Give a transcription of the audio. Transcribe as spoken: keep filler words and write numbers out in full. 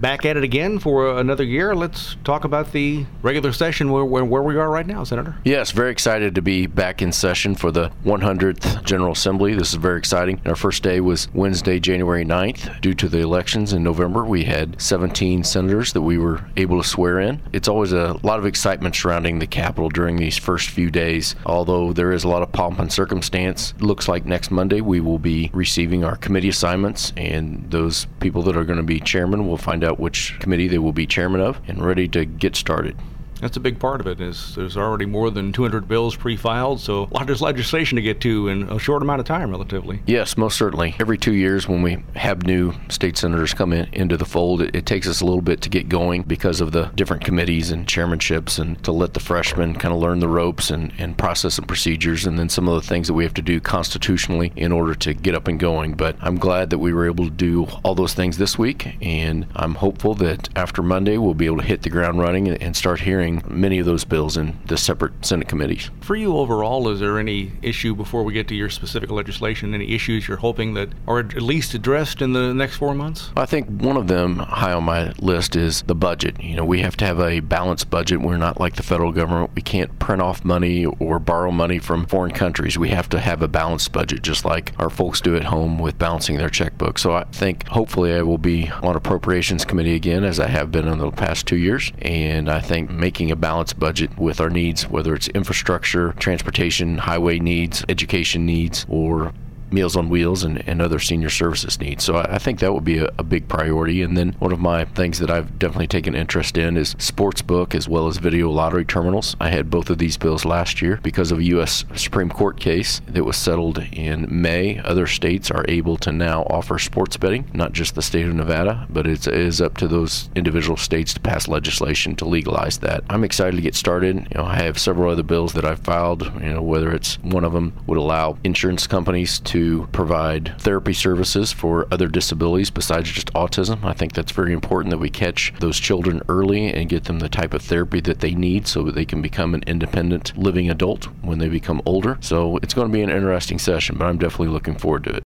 back at it again for another year. Let's talk about the regular session where, where, where we are right now, Senator. Yes, very excited to be back in session for the one hundredth General Assembly. This is very exciting. Our first day was Wednesday, January ninth. Due to the elections in November, we had seventeen senators that we were able to swear in. It's always a lot of excitement surrounding the Capitol during these first few days, although there is a lot of pomp and circumstance. It looks like next Monday we will be receiving our committee assignments, and those people that are going to be chairman will find out which committee they will be chairman of and ready to get started. That's a big part of it. Is there's already more than two hundred bills pre-filed, so a lot of legislation to get to in a short amount of time, relatively. Yes, most certainly. Every two years when we have new state senators come in into the fold, it, it takes us a little bit to get going because of the different committees and chairmanships, and to let the freshmen kind of learn the ropes and, and process and procedures, and then some of the things that we have to do constitutionally in order to get up and going. But I'm glad that we were able to do all those things this week, and I'm hopeful that after Monday we'll be able to hit the ground running and, and start hearing many of those bills in the separate Senate committees. For you overall, is there any issue, before we get to your specific legislation, any issues you're hoping that are at least addressed in the next four months? I think one of them high on my list is the budget. You know, we have to have a balanced budget. We're not like the federal government. We can't print off money or borrow money from foreign countries. We have to have a balanced budget, just like our folks do at home with balancing their checkbook. So I think hopefully I will be on Appropriations Committee again, as I have been in the past two years. And I think making a balanced budget with our needs, whether it's infrastructure, transportation, highway needs, education needs, or Meals on Wheels and, and other senior services needs. So I, I think that would be a, a big priority. And then one of my things that I've definitely taken interest in is sports book as well as video lottery terminals. I had both of these bills last year because of a U S Supreme Court case that was settled in May. Other states are able to now offer sports betting, not just the state of Nevada, but it's, it is up to those individual states to pass legislation to legalize that. I'm excited to get started. You know, I have several other bills that I've filed, you know, whether it's one of them would allow insurance companies to to provide therapy services for other disabilities besides just autism. I think that's very important that we catch those children early and get them the type of therapy that they need so that they can become an independent living adult when they become older. So it's going to be an interesting session, but I'm definitely looking forward to it.